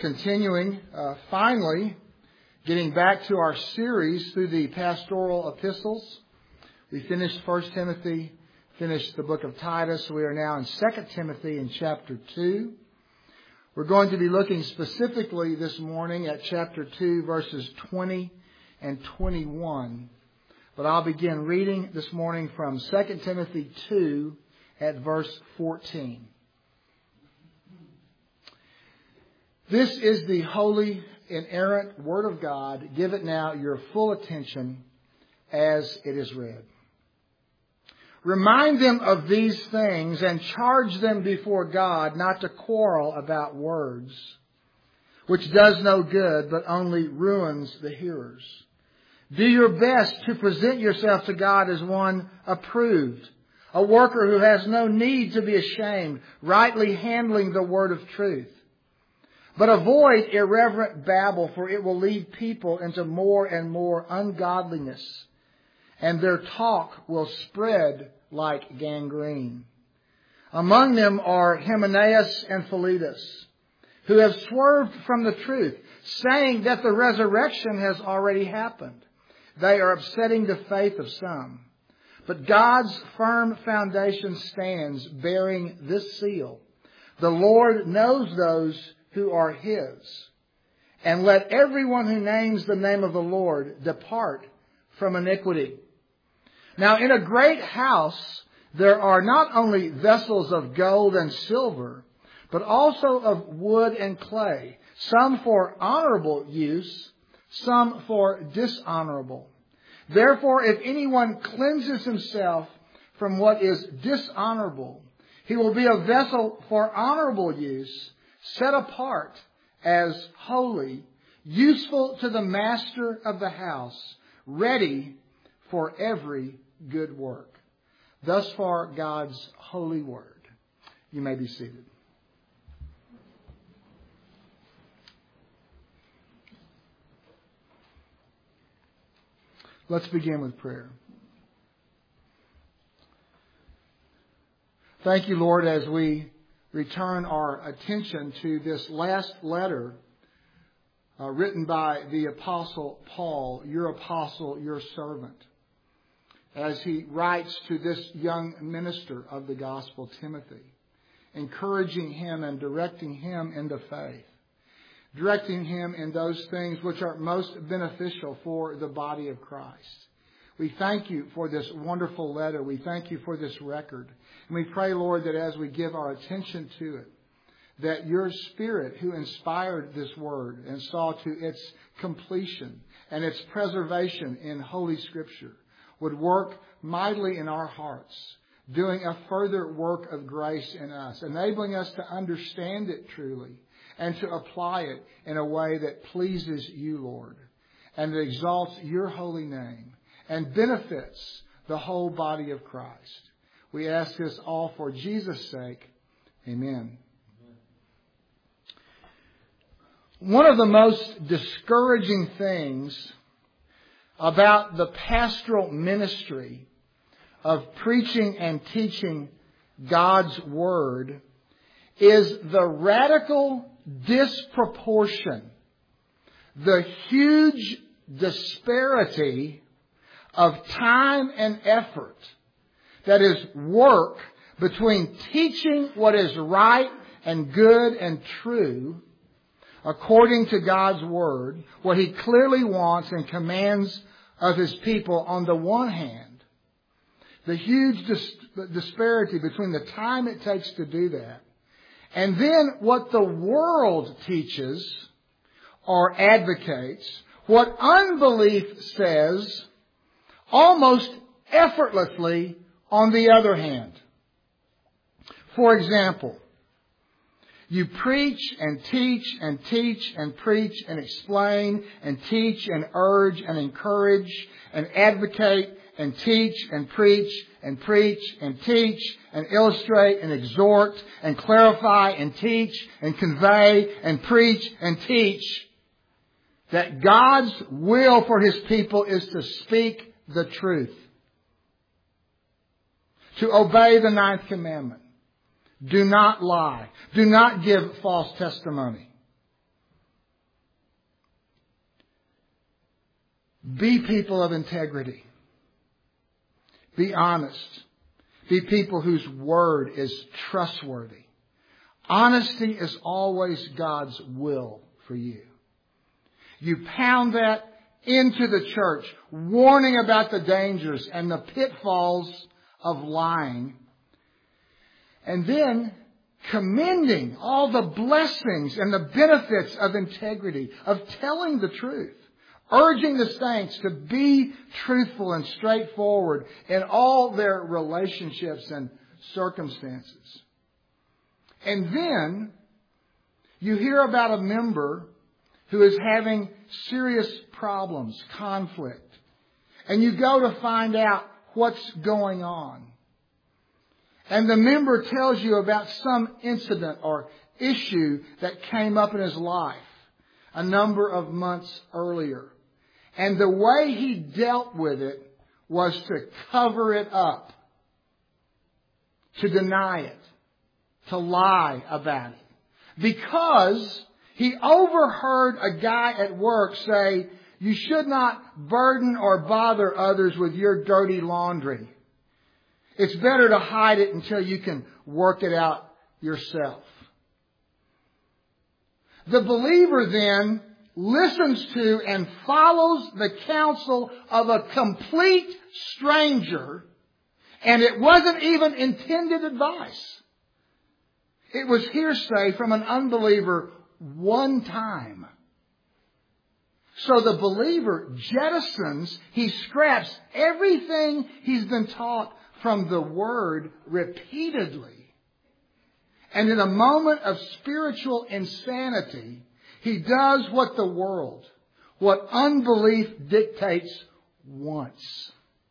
continuing, finally, getting back to our series through the pastoral epistles. We finished 1 Timothy, finished the book of Titus. We are now in 2 Timothy in chapter 2. We're going to be looking specifically this morning at chapter 2, verses 20 and 21. But I'll begin reading this morning from 2 Timothy 2 at verse 14. This is the holy, inerrant Word of God. Give it now your full attention as it is read. Remind them of these things and charge them before God not to quarrel about words, which does no good but only ruins the hearers. Do your best to present yourself to God as one approved, a worker who has no need to be ashamed, rightly handling the word of truth. But avoid irreverent babble, for it will lead people into more and more ungodliness, and their talk will spread like gangrene. Among them are Hymenaeus and Philetus, who have swerved from the truth, saying that the resurrection has already happened. They are upsetting the faith of some. But God's firm foundation stands, bearing this seal: the Lord knows those who are His. And let everyone who names the name of the Lord depart from iniquity. Now in a great house there are not only vessels of gold and silver, but also of wood and clay, some for honorable use, some for dishonorable. Therefore, if anyone cleanses himself from what is dishonorable, he will be a vessel for honorable use, set apart as holy, useful to the master of the house, ready for every good work. Thus far, God's holy word. You may be seated. Let's begin with prayer. Thank you, Lord, as we return our attention to this last letter written by the Apostle Paul, your apostle, your servant, as he writes to this young minister of the gospel, Timothy, encouraging him and directing him into faith, directing him in those things which are most beneficial for the body of Christ. We thank you for this wonderful letter. We thank you for this record. And we pray, Lord, that as we give our attention to it, that your Spirit who inspired this word and saw to its completion and its preservation in Holy Scripture would work mightily in our hearts, doing a further work of grace in us, enabling us to understand it truly and to apply it in a way that pleases you, Lord, and that exalts your holy name and benefits the whole body of Christ. We ask this all for Jesus' sake. Amen. One of the most discouraging things about the pastoral ministry of preaching and teaching God's Word is the radical disproportion, the huge disparity of time and effort that is work between teaching what is right and good and true according to God's Word, what He clearly wants and commands of His people on the one hand, the huge disparity between the time it takes to do that, and then what the world teaches or advocates, what unbelief says, almost effortlessly on the other hand. For example, you preach and teach and teach and preach and explain and teach and urge and encourage and advocate and teach and preach and preach and teach and illustrate and exhort and clarify and teach and convey and preach and teach that God's will for His people is to speak the truth, to obey the ninth commandment. Do not lie. Do not give false testimony. Be people of integrity. Be honest. Be people whose word is trustworthy. Honesty is always God's will for you. You pound that into the church, warning about the dangers and the pitfalls of lying. And then commending all the blessings and the benefits of integrity, of telling the truth. Urging the saints to be truthful and straightforward in all their relationships and circumstances. And then you hear about a member who is having serious problems, conflict. And you go to find out what's going on. And the member tells you about some incident or issue that came up in his life a number of months earlier. And the way he dealt with it was to cover it up, to deny it, to lie about it. Because he overheard a guy at work say, "You should not burden or bother others with your dirty laundry. It's better to hide it until you can work it out yourself." The believer then listens to and follows the counsel of a complete stranger, and it wasn't even intended advice. It was hearsay from an unbeliever one time. So the believer jettisons, he scraps everything he's been taught from the Word repeatedly. And in a moment of spiritual insanity, he does what the world, what unbelief dictates, wants.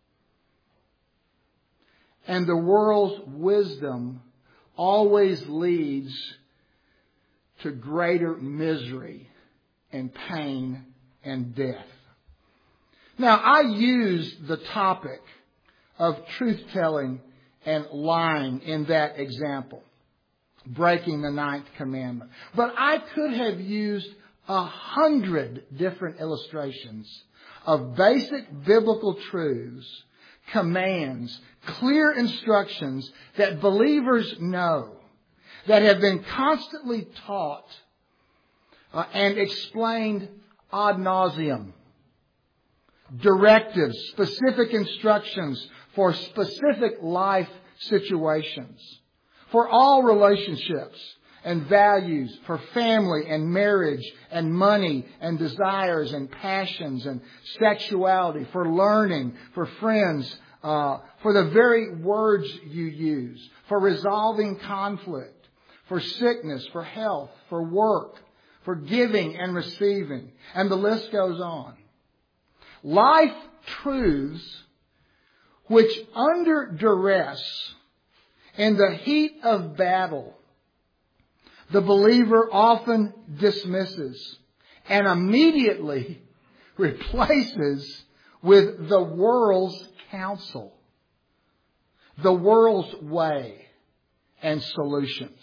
And the world's wisdom always leads to greater misery and pain and death. Now, I used the topic of truth-telling and lying in that example, breaking the 9th commandment. But I could have used 100 different illustrations of basic biblical truths, commands, clear instructions that believers know, that have been constantly taught and explained ad nauseum. Directives, specific instructions for specific life situations, for all relationships and values, for family and marriage and money and desires and passions and sexuality, for learning, for friends, for the very words you use, for resolving conflict, for sickness, for health, for work, for giving and receiving. And the list goes on. Life truths which under duress, in the heat of battle, the believer often dismisses and immediately replaces with the world's counsel, the world's way and solutions.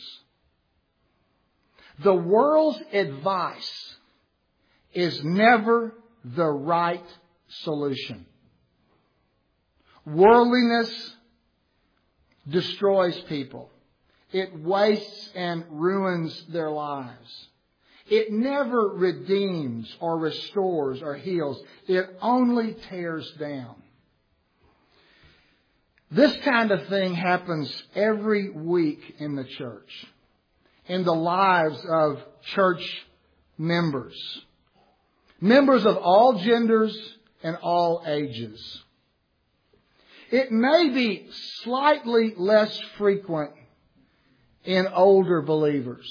The world's advice is never the right solution. Worldliness destroys people. It wastes and ruins their lives. It never redeems or restores or heals. It only tears down. This kind of thing happens every week in the church, in the lives of church members. Members of all genders and all ages. It may be slightly less frequent in older believers.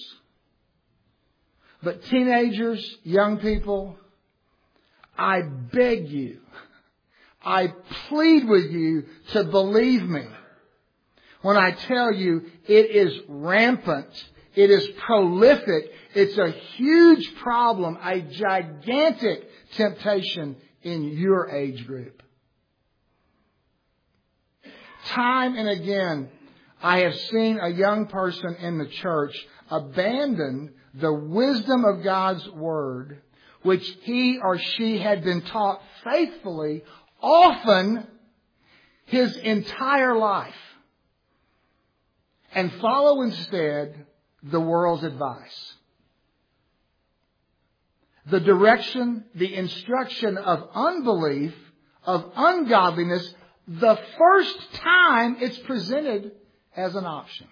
But teenagers, young people, I beg you, I plead with you to believe me when I tell you it is rampant, it is prolific, it's a huge problem, a gigantic temptation in your age group. Time and again, I have seen a young person in the church abandon the wisdom of God's Word which he or she had been taught faithfully, often his entire life, and follow instead the world's advice. The direction, the instruction of unbelief, of ungodliness, the first time it's presented as an option.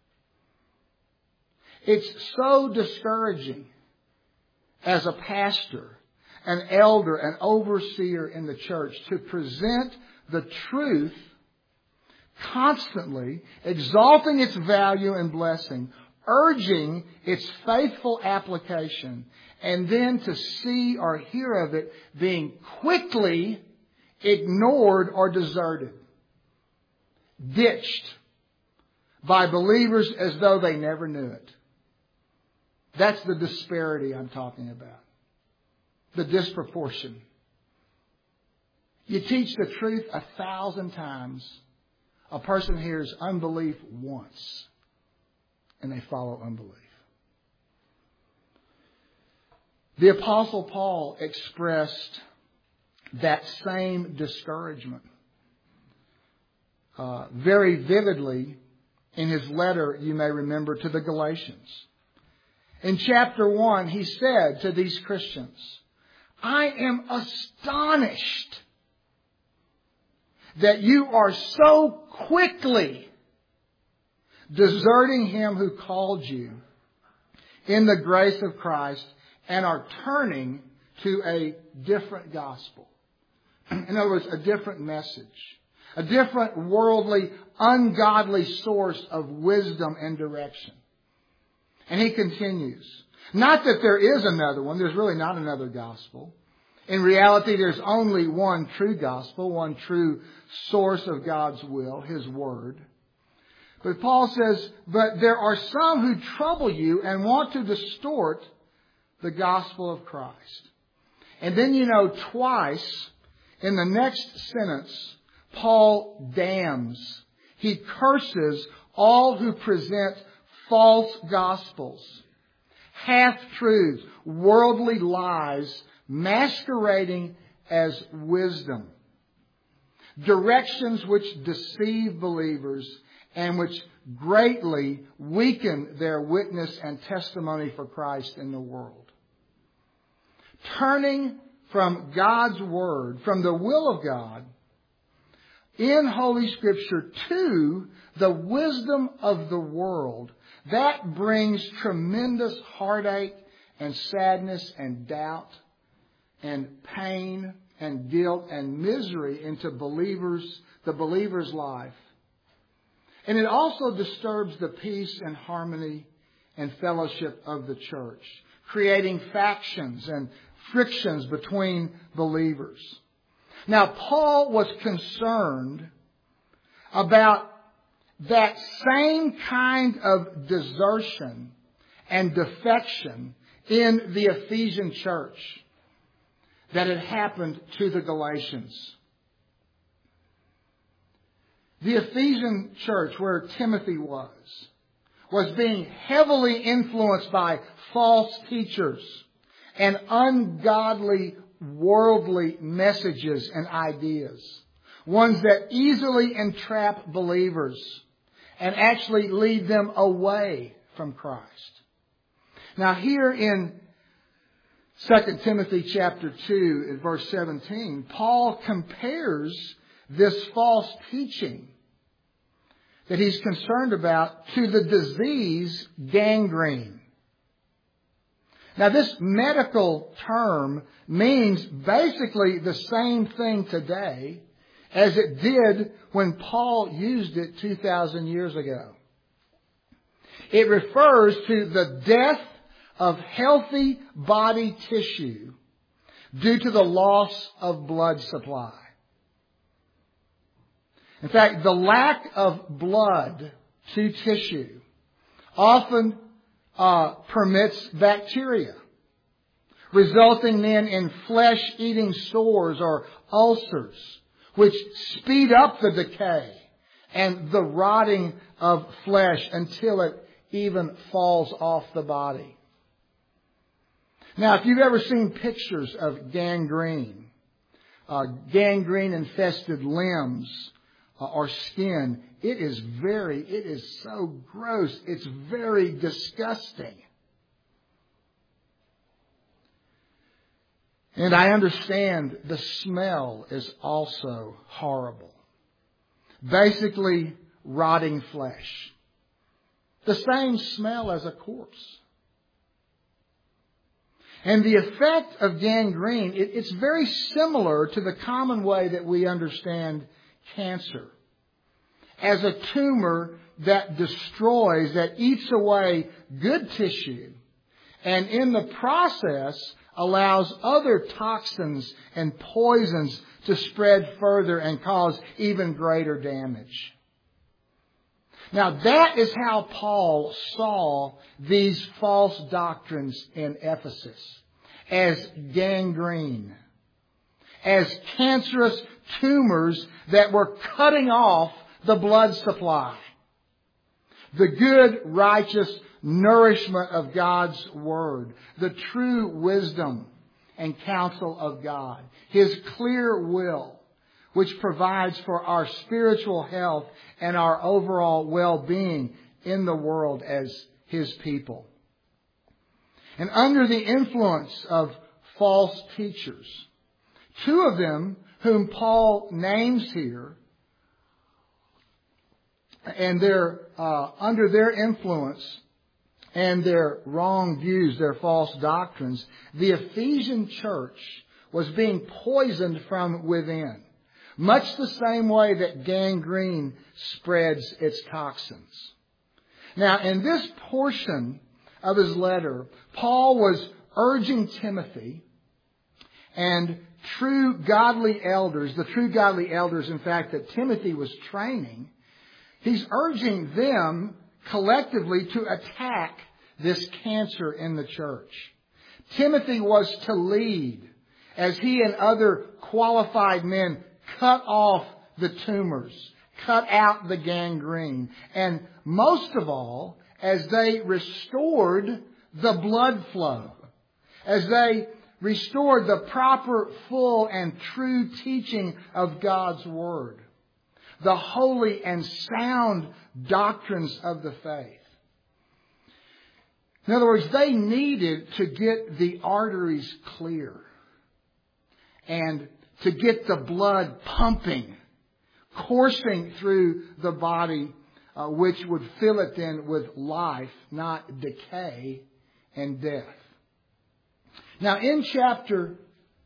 It's so discouraging as a pastor, an elder, an overseer in the church to present the truth constantly, exalting its value and blessing, urging its faithful application, and then to see or hear of it being quickly ignored or deserted, ditched by believers as though they never knew it. That's the disparity I'm talking about. The disproportion. You teach the truth 1,000 times. A person hears unbelief once, and they follow unbelief. The Apostle Paul expressed that same discouragement very vividly in his letter, you may remember, to the Galatians. In chapter 1, he said to these Christians, I am astonished that you are so quickly deserting him who called you in the grace of Christ and are turning to a different gospel. In other words, a different message. A different worldly, ungodly source of wisdom and direction. And he continues. Not that there is another one. There's really not another gospel. In reality, there's only one true gospel, one true source of God's will, His Word. But Paul says, but there are some who trouble you and want to distort the gospel of Christ. And then, twice in the next sentence, Paul damns. He curses all who present false gospels, half-truths, worldly lies, masquerading as wisdom. Directions which deceive believers and which greatly weaken their witness and testimony for Christ in the world. Turning from God's Word, from the will of God, in Holy Scripture to the wisdom of the world, that brings tremendous heartache and sadness and doubt and pain and guilt and misery into the believer's life. And it also disturbs the peace and harmony and fellowship of the church, creating factions and frictions between believers. Now, Paul was concerned about that same kind of desertion and defection in the Ephesian church that had happened to the Galatians. The Ephesian church, where Timothy was being heavily influenced by false teachers and ungodly worldly messages and ideas. Ones that easily entrap believers and actually lead them away from Christ. Now here in 2 Timothy chapter 2 in verse 17, Paul compares this false teaching that he's concerned about to the disease gangrene. Now this medical term means basically the same thing today as it did when Paul used it 2,000 years ago. It refers to the death of healthy body tissue due to the loss of blood supply. In fact, the lack of blood to tissue often permits bacteria, resulting then in flesh-eating sores or ulcers, which speed up the decay and the rotting of flesh until it even falls off the body. Now, if you've ever seen pictures of gangrene, gangrene-infested limbs or skin, it is so gross. It's very disgusting. And I understand the smell is also horrible. Basically, rotting flesh. The same smell as a corpse. And the effect of gangrene, it's very similar to the common way that we understand cancer. As a tumor that destroys, that eats away good tissue, and in the process allows other toxins and poisons to spread further and cause even greater damage. Now that is how Paul saw these false doctrines in Ephesus, as gangrene, as cancerous tumors that were cutting off the blood supply. The good, righteous nourishment of God's Word, the true wisdom and counsel of God, His clear will, which provides for our spiritual health and our overall well-being in the world as His people. And under the influence of false teachers, two of them whom Paul names here, and they're under their influence and their wrong views, their false doctrines, the Ephesian church was being poisoned from within, much the same way that gangrene spreads its toxins. Now, in this portion of his letter, Paul was urging Timothy and true godly elders, in fact, that Timothy was training, he's urging them collectively to attack this cancer in the church. Timothy was to lead as he and other qualified men cut off the tumors, cut out the gangrene, and most of all, as they restored the blood flow, as they restored the proper, full, and true teaching of God's Word, the holy and sound doctrines of the faith. In other words, they needed to get the arteries clear and to get the blood pumping, coursing through the body, which would fill it then with life, not decay and death. Now, in chapter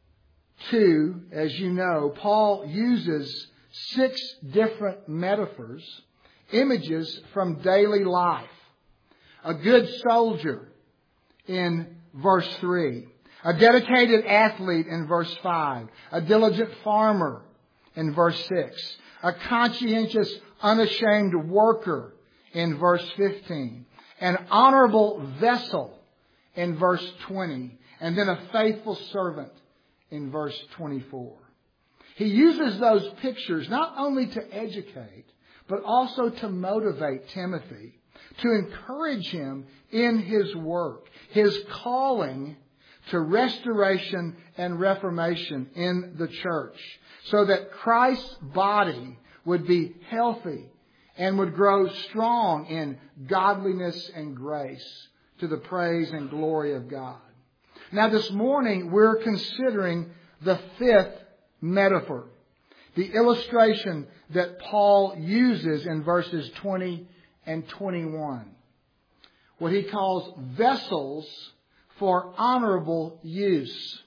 2, as you know, Paul uses 6 different metaphors, images from daily life. A good soldier in verse 3. A dedicated athlete in verse 5. A diligent farmer in verse 6. A conscientious, unashamed worker in verse 15. An honorable vessel in verse 20. And then a faithful servant in verse 24. He uses those pictures not only to educate, but also to motivate Timothy, to encourage him in his work, his calling to restoration and reformation in the church, so that Christ's body would be healthy and would grow strong in godliness and grace to the praise and glory of God. Now this morning we're considering the 5th metaphor, the illustration that Paul uses in verses 20 and 21. What he calls vessels for honorable use.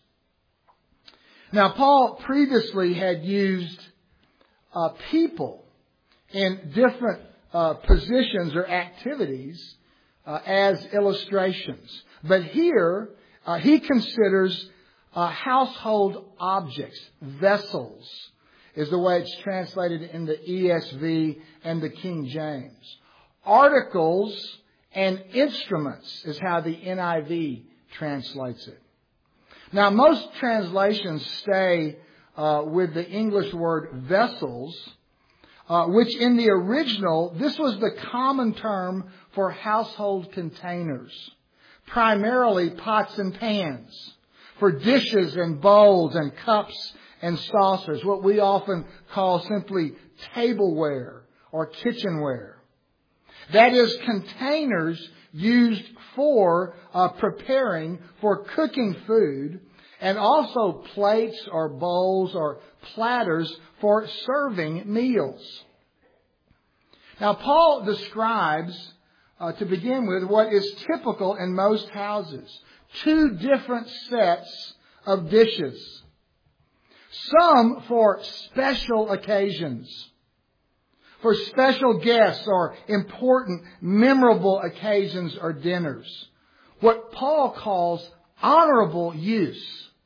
Now, Paul previously had used people in different positions or activities as illustrations. But here, he considers household objects, vessels, is the way it's translated in the ESV and the King James. Articles and instruments is how the NIV translates it. Now, most translations stay with the English word vessels, which in the original, this was the common term for household containers, primarily pots and pans for dishes and bowls and cups and saucers, what we often call simply tableware or kitchenware. That is, containers used for preparing, for cooking food, and also plates or bowls or platters for serving meals. Now, Paul describes, to begin with, what is typical in most houses. 2 different sets of dishes. Some for special occasions, for special guests or important, memorable occasions or dinners. What Paul calls honorable use.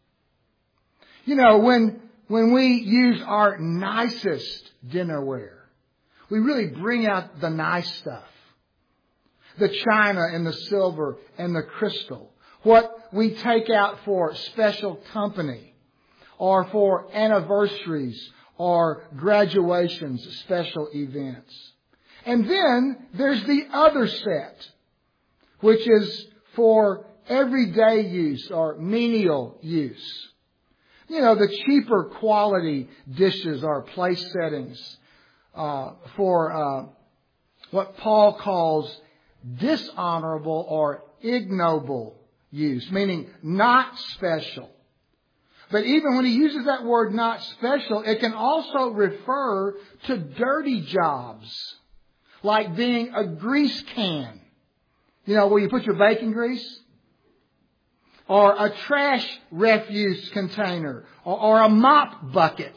You know, when we use our nicest dinnerware, we really bring out the nice stuff. The china and the silver and the crystal. What we take out for special company or for anniversaries or graduations, special events. And then there's the other set, which is for everyday use or menial use. You know, the cheaper quality dishes or place settings for what Paul calls dishonorable or ignoble use, meaning not special. But even when he uses that word not special, it can also refer to dirty jobs, like being a grease can. You know, where you put your bacon grease? Or a trash refuse container. Or a mop bucket.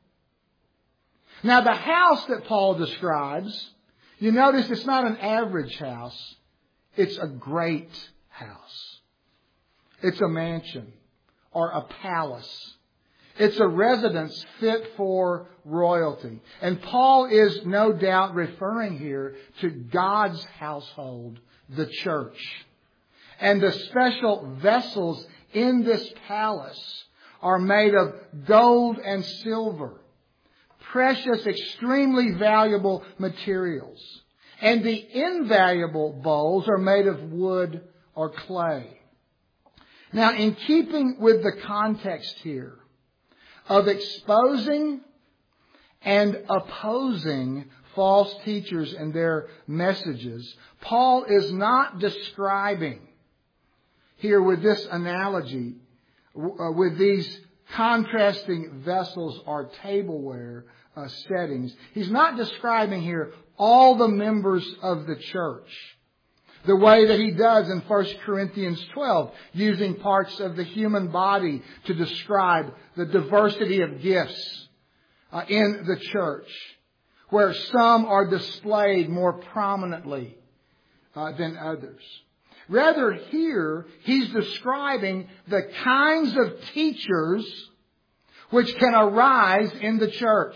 Now, the house that Paul describes, you notice it's not an average house. It's a great house. It's a mansion or a palace. It's a residence fit for royalty. And Paul is no doubt referring here to God's household, the church. And the special vessels in this palace are made of gold and silver, precious, extremely valuable materials. And the invaluable bowls are made of wood or clay. Now, in keeping with the context here of exposing and opposing false teachers and their messages, Paul is not describing here with this analogy, with these contrasting vessels or tableware settings. He's not describing here all the members of the church, the way that he does in 1 Corinthians 12, using parts of the human body to describe the diversity of gifts in the church, where some are displayed more prominently than others. Rather, here, he's describing the kinds of teachers which can arise in the church.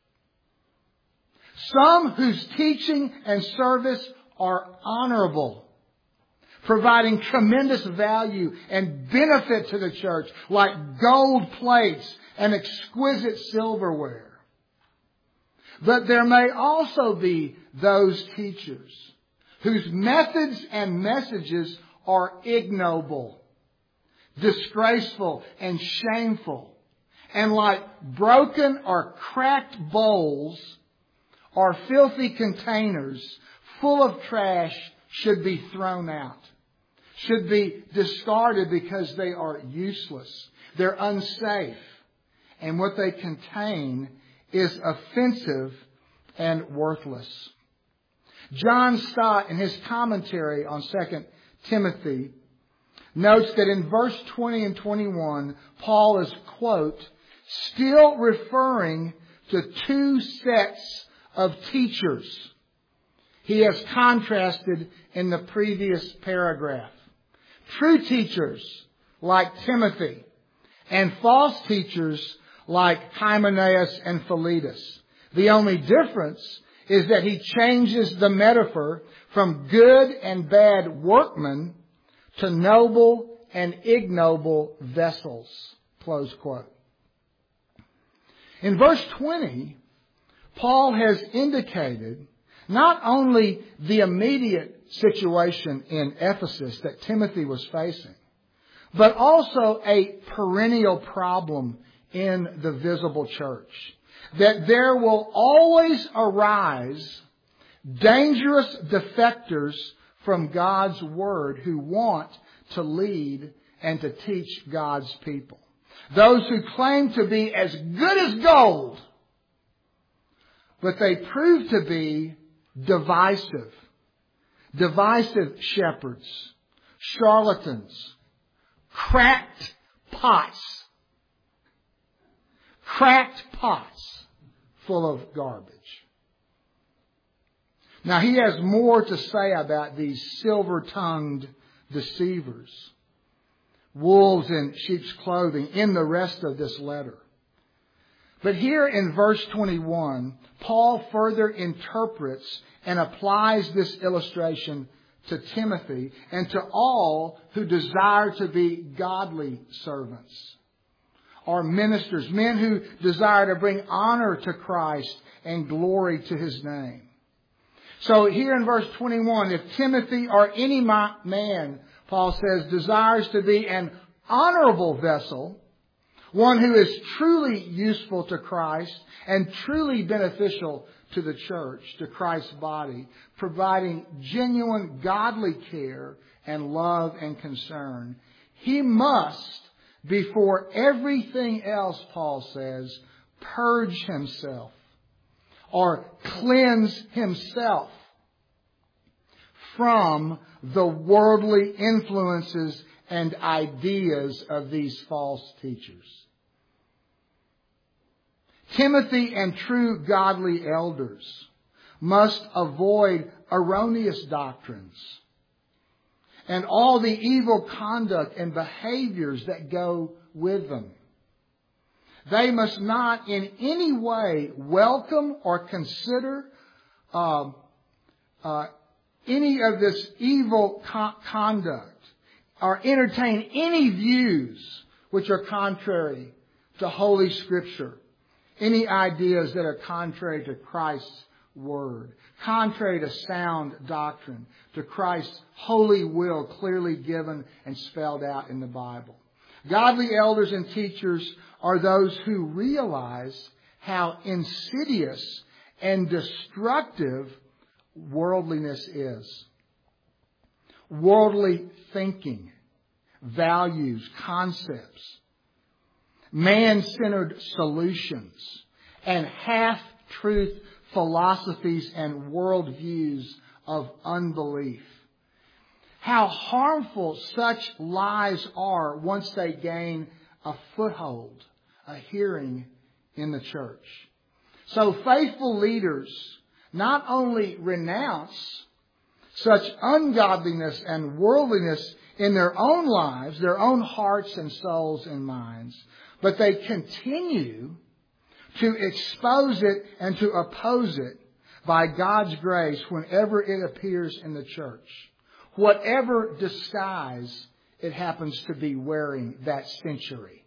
Some whose teaching and service are honorable, providing tremendous value and benefit to the church, like gold plates and exquisite silverware. But there may also be those teachers whose methods and messages are ignoble, disgraceful, and shameful, and like broken or cracked bowls or filthy containers full of trash should be thrown out, should be discarded because they are useless, they're unsafe, and what they contain is offensive and worthless. John Stott, in his commentary on 2 Timothy, notes that in verse 20 and 21, Paul is, quote, still referring to 2 sets of teachers he has contrasted in the previous paragraph. True teachers like Timothy and false teachers like Hymenaeus and Philetus. The only difference is that he changes the metaphor from good and bad workmen to noble and ignoble vessels. Close quote. In verse 20, Paul has indicated not only the immediate situation in Ephesus that Timothy was facing, but also a perennial problem in the visible church. That there will always arise dangerous defectors from God's Word who want to lead and to teach God's people. Those who claim to be as good as gold, but they prove to be divisive shepherds, charlatans, cracked pots full of garbage. Now, he has more to say about these silver-tongued deceivers, wolves in sheep's clothing, in the rest of this letter. But here in verse 21, Paul further interprets and applies this illustration to Timothy and to all who desire to be godly servants or ministers, men who desire to bring honor to Christ and glory to His name. So here in verse 21, if Timothy or any man, Paul says, desires to be an honorable vessel, one who is truly useful to Christ and truly beneficial to the church, to Christ's body, providing genuine godly care and love and concern, he must, before everything else, Paul says, purge himself or cleanse himself from the worldly influences and ideas of these false teachers. Timothy and true godly elders must avoid erroneous doctrines and all the evil conduct and behaviors that go with them. They must not in any way welcome or consider any of this evil conduct or entertain any views which are contrary to Holy Scripture, any ideas that are contrary to Christ's Word, contrary to sound doctrine, to Christ's holy will clearly given and spelled out in the Bible. Godly elders and teachers are those who realize how insidious and destructive worldliness is. Worldly thinking, values, concepts, man-centered solutions, and half-truth philosophies and worldviews of unbelief. How harmful such lies are once they gain a foothold, a hearing in the church. So faithful leaders not only renounce such ungodliness and worldliness in their own lives, their own hearts and souls and minds, but they continue to expose it and to oppose it by God's grace whenever it appears in the church, whatever disguise it happens to be wearing that century.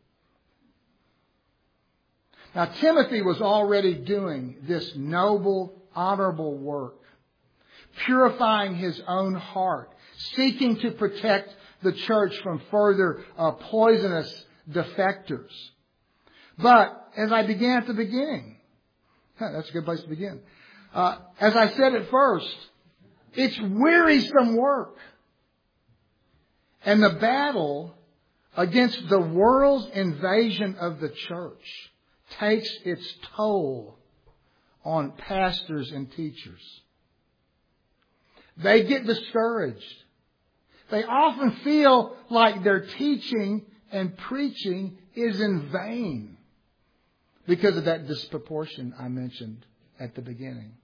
Now, Timothy was already doing this noble, honorable work, purifying his own heart, seeking to protect the church from further poisonous defectors. But as I began at the beginning, that's a good place to begin. As I said at first, it's wearisome work. And the battle against the world's invasion of the church takes its toll on pastors and teachers. They get discouraged. They often feel like their teaching and preaching is in vain because of that disproportion I mentioned at the beginning.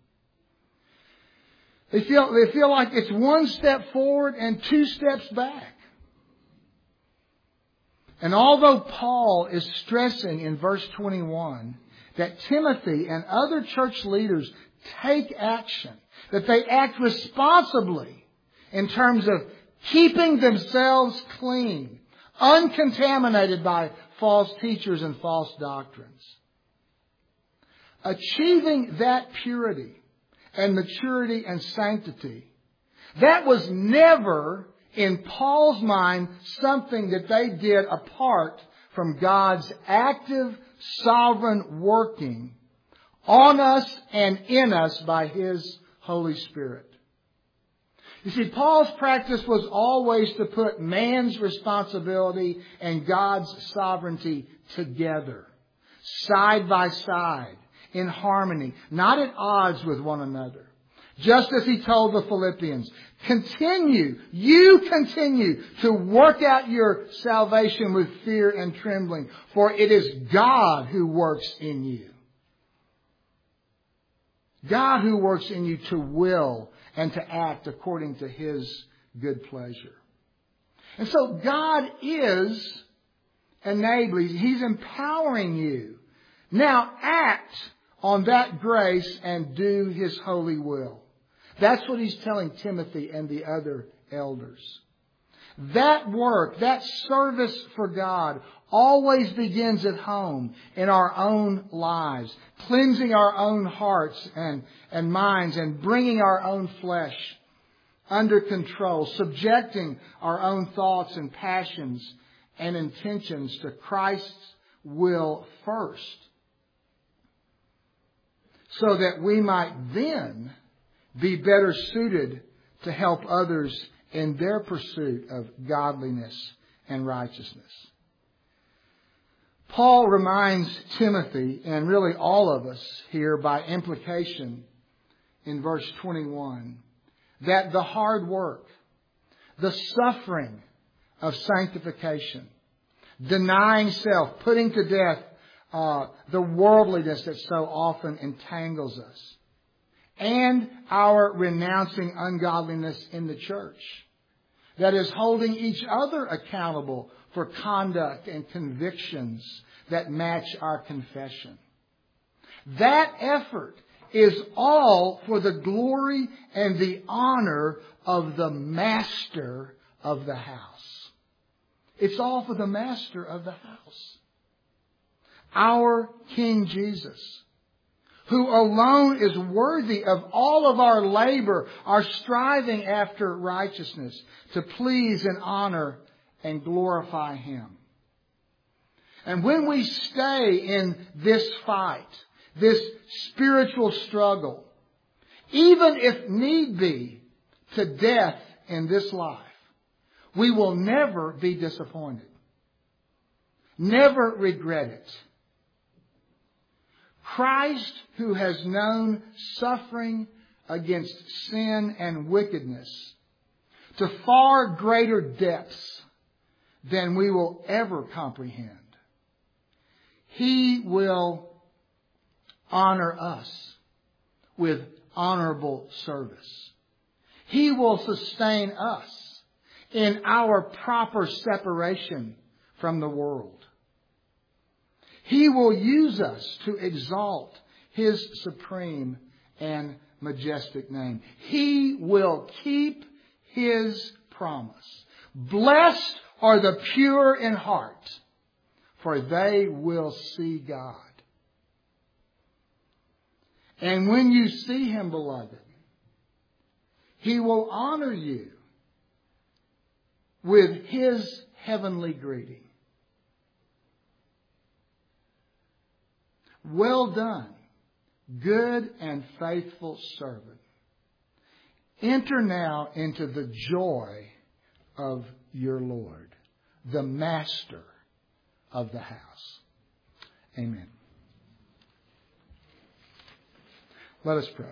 They feel like it's one step forward and two steps back. And although Paul is stressing in verse 21 that Timothy and other church leaders take action, that they act responsibly in terms of keeping themselves clean, uncontaminated by false teachers and false doctrines. Achieving that purity and maturity and sanctity That was never, in Paul's mind, something that they did apart from God's active, sovereign working on us and in us by His Holy Spirit. You see, Paul's practice was always to put man's responsibility and God's sovereignty together, side by side, in harmony, not at odds with one another. Just as he told the Philippians, you continue to work out your salvation with fear and trembling, for it is God who works in you. God who works in you to will and to act according to His good pleasure. And so God is enabling, He's empowering you. Now act on that grace and do His holy will. That's what He's telling Timothy and the other elders. That work, that service for God always begins at home in our own lives, cleansing our own hearts and minds and bringing our own flesh under control, subjecting our own thoughts and passions and intentions to Christ's will first, so that we might then be better suited to help others in their pursuit of godliness and righteousness. Paul reminds Timothy, and really all of us here by implication in verse 21, that the hard work, the suffering of sanctification, denying self, putting to death the worldliness that so often entangles us, and our renouncing ungodliness in the church, that is holding each other accountable for conduct and convictions that match our confession. That effort is all for the glory and the honor of the master of the house. It's all for the master of the house, our King Jesus, who alone is worthy of all of our labor, our striving after righteousness, to please and honor and glorify Him. And when we stay in this fight, this spiritual struggle, even if need be to death in this life, we will never be disappointed, never regret it. Christ, who has known suffering against sin and wickedness to far greater depths than we will ever comprehend, He will honor us with honorable service. He will sustain us in our proper separation from the world. He will use us to exalt His supreme and majestic name. He will keep His promise. Blessed are the pure in heart, for they will see God. And when you see Him, beloved, He will honor you with His heavenly greeting. Well done, good and faithful servant. Enter now into the joy of your Lord, the master of the house. Amen. Let us pray.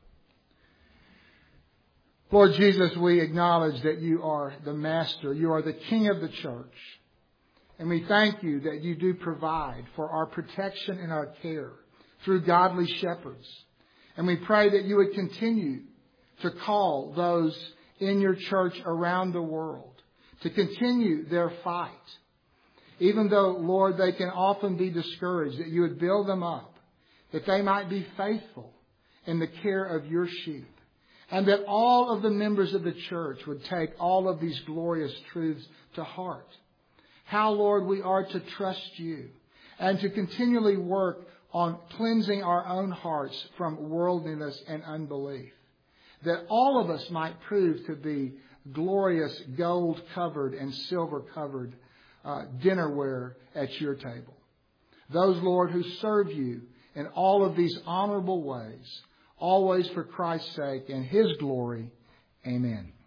Lord Jesus, we acknowledge that you are the master. You are the King of the church. And we thank you that you do provide for our protection and our care through godly shepherds. And we pray that you would continue to call those in your church around the world to continue their fight. Even though, Lord, they can often be discouraged, that you would build them up, that they might be faithful in the care of your sheep. And that all of the members of the church would take all of these glorious truths to heart. How, Lord, we are to trust you and to continually work on cleansing our own hearts from worldliness and unbelief. that all of us might prove to be glorious gold-covered and silver-covered dinnerware at your table. Those, Lord, who serve you in all of these honorable ways, always for Christ's sake and His glory. Amen.